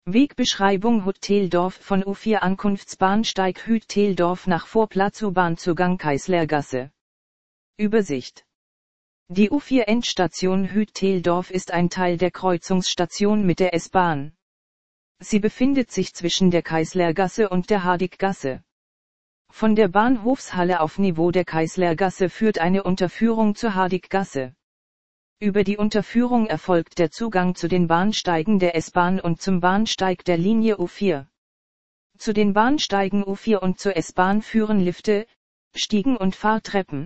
Wegbeschreibung Hotteldorf von U4 Ankunftsbahnsteig Hütteldorf nach Vorplatz U-Bahn-Zugang Kayßlergasse. Übersicht. Die U4 Endstation Hütteldorf ist ein Teil der Kreuzungsstation mit der S-Bahn. Sie befindet sich zwischen der Kayßlergasse und der Hadiggasse. Von der Bahnhofshalle auf Niveau der Kayßlergasse führt eine Unterführung zur Hadiggasse. Über die Unterführung erfolgt der Zugang zu den Bahnsteigen der S-Bahn und zum Bahnsteig der Linie U4. Zu den Bahnsteigen U4 und zur S-Bahn führen Lifte, Stiegen und Fahrtreppen.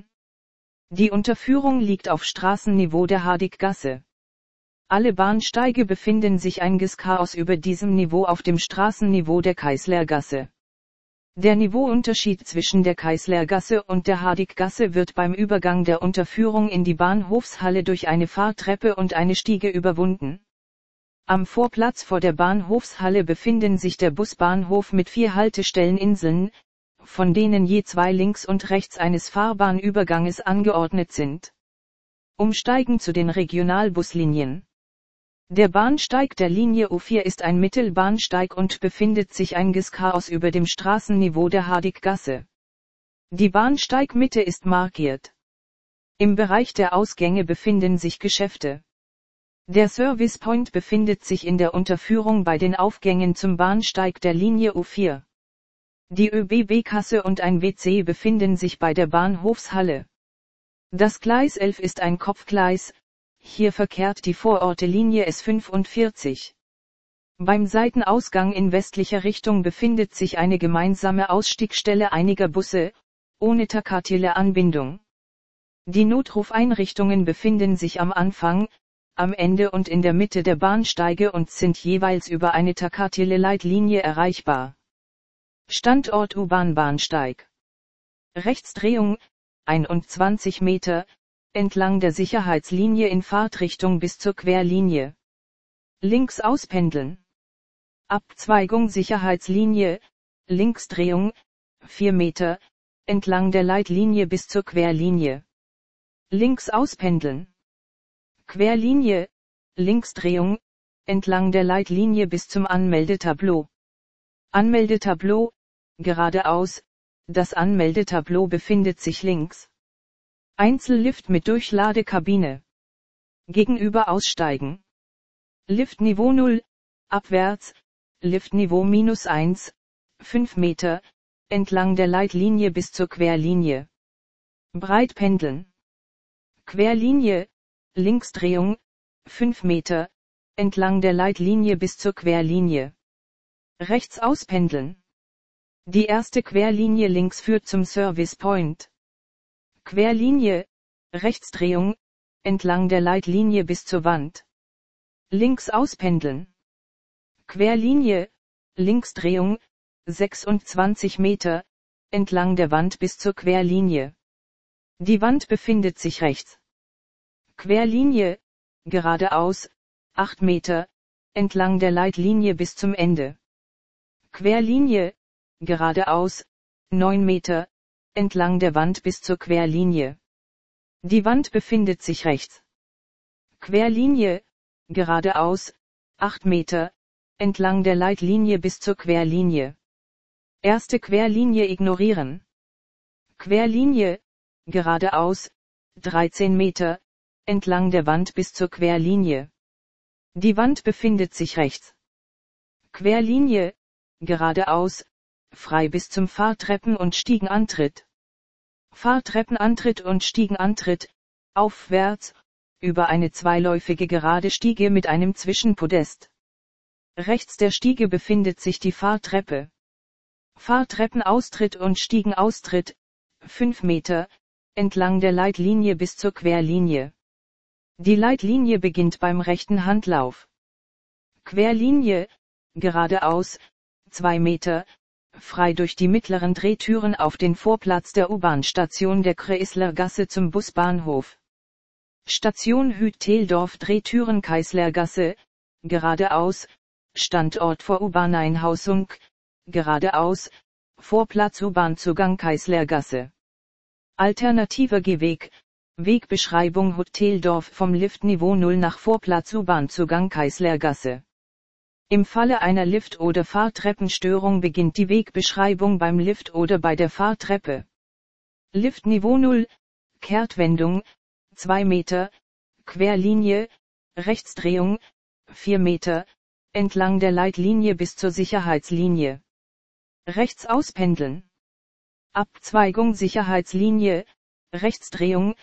Die Unterführung liegt auf Straßenniveau der Hadiggasse. Alle Bahnsteige befinden sich Chaos über diesem Niveau auf dem Straßenniveau der Kayßlergasse. Der Niveauunterschied zwischen der Kayßlergasse und der Hadiggasse wird beim Übergang der Unterführung in die Bahnhofshalle durch eine Fahrtreppe und eine Stiege überwunden. Am Vorplatz vor der Bahnhofshalle befinden sich der Busbahnhof mit 4 Haltestelleninseln, von denen je 2 links und rechts eines Fahrbahnüberganges angeordnet sind. Umsteigen zu den Regionalbuslinien. Der Bahnsteig der Linie U4 ist ein Mittelbahnsteig und befindet sich Chaos über dem Straßenniveau der Hadiggasse. Die Bahnsteigmitte ist markiert. Im Bereich der Ausgänge befinden sich Geschäfte. Der Service Point befindet sich in der Unterführung bei den Aufgängen zum Bahnsteig der Linie U4. Die ÖBB-Kasse und ein WC befinden sich bei der Bahnhofshalle. Das Gleis 11 ist ein Kopfgleis. Hier verkehrt die Vororte-Linie S45. Beim Seitenausgang in westlicher Richtung befindet sich eine gemeinsame Ausstiegsstelle einiger Busse, ohne taktile-Anbindung. Die Notrufeinrichtungen befinden sich am Anfang, am Ende und in der Mitte der Bahnsteige und sind jeweils über eine taktile Leitlinie erreichbar. Standort U-Bahn-Bahnsteig. Rechtsdrehung, 21 Meter, entlang der Sicherheitslinie in Fahrtrichtung bis zur Querlinie. Links auspendeln. Abzweigung Sicherheitslinie, Linksdrehung, 4 Meter, entlang der Leitlinie bis zur Querlinie. Links auspendeln. Querlinie, Linksdrehung, entlang der Leitlinie bis zum Anmeldetableau. Anmeldetableau, geradeaus, das Anmeldetableau befindet sich links. Einzellift mit Durchladekabine. Gegenüber aussteigen. Liftniveau 0, abwärts, Liftniveau -1, 5 Meter, entlang der Leitlinie bis zur Querlinie. Breit pendeln. Querlinie, Linksdrehung, 5 Meter, entlang der Leitlinie bis zur Querlinie. Rechts auspendeln. Die erste Querlinie links führt zum Service Point. Querlinie, Rechtsdrehung, entlang der Leitlinie bis zur Wand. Links auspendeln. Querlinie, Linksdrehung, 26 Meter, entlang der Wand bis zur Querlinie. Die Wand befindet sich rechts. Querlinie, geradeaus, 8 Meter, entlang der Leitlinie bis zum Ende. Querlinie, geradeaus, 9 Meter, entlang der Wand bis zur Querlinie. Die Wand befindet sich rechts. Querlinie, geradeaus, 8 Meter, entlang der Leitlinie bis zur Querlinie. Erste Querlinie ignorieren. Querlinie, geradeaus, 13 Meter, entlang der Wand bis zur Querlinie. Die Wand befindet sich rechts. Querlinie, geradeaus, frei bis zum Fahrtreppen- und Stiegenantritt. Fahrtreppenantritt und Stiegenantritt, aufwärts, über eine zweiläufige gerade Stiege mit einem Zwischenpodest. Rechts der Stiege befindet sich die Fahrtreppe. Fahrtreppenaustritt und Stiegenaustritt, 5 Meter, entlang der Leitlinie bis zur Querlinie. Die Leitlinie beginnt beim rechten Handlauf. Querlinie, geradeaus, 2 Meter, frei durch die mittleren Drehtüren auf den Vorplatz der U-Bahn-Station der Kayßlergasse zum Busbahnhof. Station Hütteldorf Drehtüren Kayßlergasse, geradeaus, Standort vor U-Bahn-Einhausung, geradeaus, Vorplatz U-Bahn-Zugang Kayßlergasse. Alternativer Gehweg, Wegbeschreibung Hütteldorf vom Liftniveau 0 nach Vorplatz U-Bahn-Zugang Kayßlergasse. Im Falle einer Lift- oder Fahrtreppenstörung beginnt die Wegbeschreibung beim Lift oder bei der Fahrtreppe. Liftniveau 0, Kehrtwendung, 2 Meter, Querlinie, Rechtsdrehung, 4 Meter, entlang der Leitlinie bis zur Sicherheitslinie. Rechts auspendeln. Abzweigung Sicherheitslinie, Rechtsdrehung,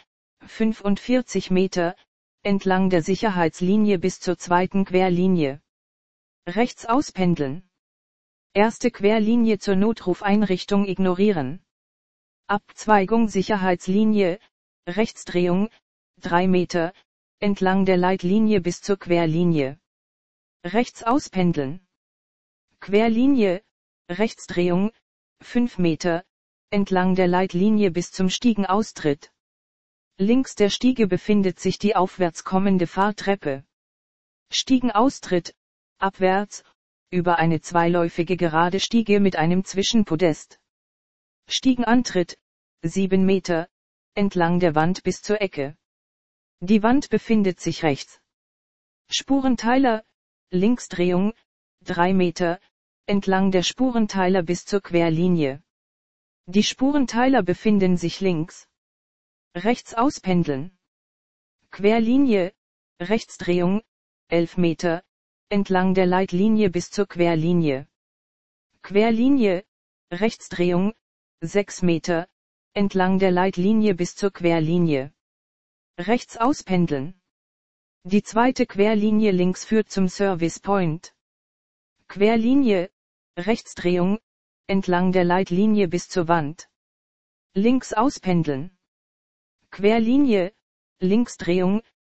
45 Meter, entlang der Sicherheitslinie bis zur zweiten Querlinie. Rechts auspendeln. Erste Querlinie zur Notrufeinrichtung ignorieren. Abzweigung Sicherheitslinie, Rechtsdrehung, 3 Meter, entlang der Leitlinie bis zur Querlinie. Rechts auspendeln. Querlinie, Rechtsdrehung, 5 Meter, entlang der Leitlinie bis zum Stiegenaustritt. Links der Stiege befindet sich die aufwärts kommende Fahrtreppe. Stiegenaustritt, abwärts, über eine zweiläufige gerade Stiege mit einem Zwischenpodest. Stiegenantritt, 7 Meter, entlang der Wand bis zur Ecke. Die Wand befindet sich rechts. Spurenteiler, Linksdrehung, 3 Meter, entlang der Spurenteiler bis zur Querlinie. Die Spurenteiler befinden sich links. Rechts auspendeln. Querlinie, Rechtsdrehung, 11 Meter, entlang der Leitlinie bis zur Querlinie. Querlinie, Rechtsdrehung, 6 Meter, entlang der Leitlinie bis zur Querlinie. Rechts auspendeln. Die zweite Querlinie links führt zum Service Point. Querlinie, Rechtsdrehung, entlang der Leitlinie bis zur Wand. Links auspendeln. Querlinie, Linksdrehung,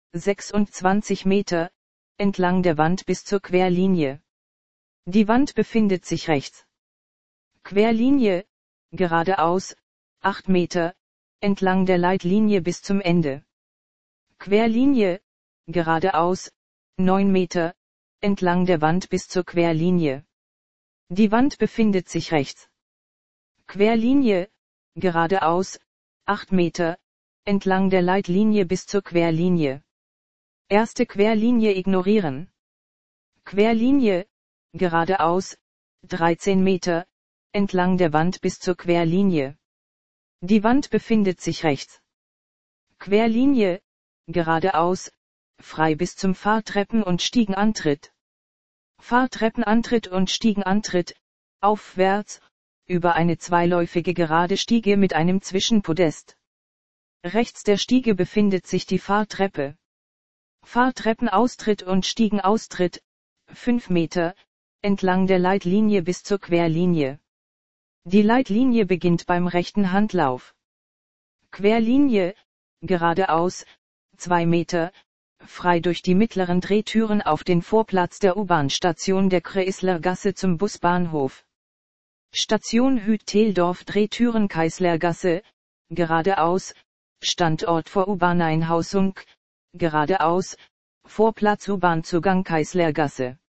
26 Meter, entlang der Wand bis zur Querlinie. Die Wand befindet sich rechts. Querlinie, geradeaus, 8 Meter, entlang der Leitlinie bis zum Ende. Querlinie, geradeaus, 9 Meter, entlang der Wand bis zur Querlinie. Die Wand befindet sich rechts. Querlinie, geradeaus, 8 Meter, entlang der Leitlinie bis zur Querlinie. Erste Querlinie ignorieren. Querlinie, geradeaus, 13 Meter, entlang der Wand bis zur Querlinie. Die Wand befindet sich rechts. Querlinie, geradeaus, frei bis zum Fahrtreppen- und Stiegenantritt. Fahrtreppenantritt und Stiegenantritt, aufwärts, über eine zweiläufige gerade Stiege mit einem Zwischenpodest. Rechts der Stiege befindet sich die Fahrtreppe. Fahrtreppenaustritt und Stiegenaustritt, 5 Meter, entlang der Leitlinie bis zur Querlinie. Die Leitlinie beginnt beim rechten Handlauf. Querlinie, geradeaus, 2 Meter, frei durch die mittleren Drehtüren auf den Vorplatz der U-Bahn-Station der Kreislergasse zum Busbahnhof. Station Hüt-Teldorf Drehtüren Keislergasse, geradeaus, Standort vor U-Bahn-Einhausung, geradeaus, Vorplatz U-Bahn-Zugang Keislergasse.